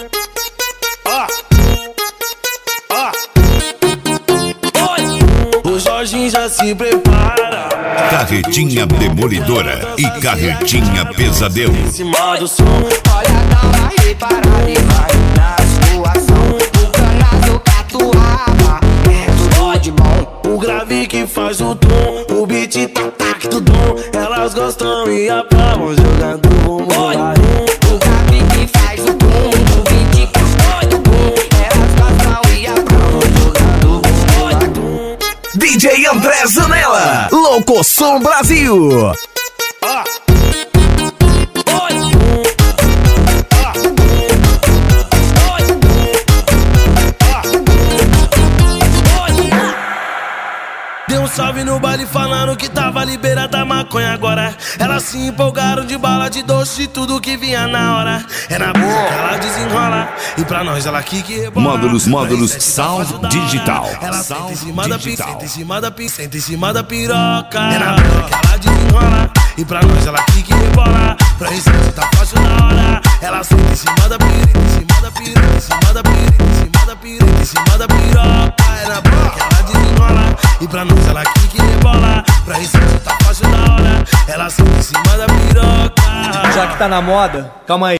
O Jorginho já se prepara. Carretinha demolidora e carretinha pesadelo. Em cima do som. Olha, dá uma reparada e vai na situação. O canazo catuaba, é tudo de bom. O grave que faz o tom, o beat tac do dom. Elas gostam e aplaudem jogando bumbum. O grave que faz o boom, o beat que faz do boom. Elas gostam e aplaudem jogando bumbum. DJ André Zanella, Locosom Brasil. Deu um salve no baile falando que tava liberada a maconha agora. Elas se empolgaram de bala, de doce, de tudo que vinha na hora. É na boca que ela desenrola e pra nós ela que rebola. Módulos Sound Digital. Ela senta em cima da pica, senta em cima da pica, senta em cima da piroca. É na boca que ela desenrola e pra nós ela que rebola. Pra receber tá fácil na hora. Ela senta em cima da pica, em cima da pica, em cima da pica, em cima da pica, em cima da piroca. É na boca que ela desenrola e pra nós ela que rebola. Pra receber tá fácil na hora. Ela senta em cima da piroca. Já que tá na moda, calma aí.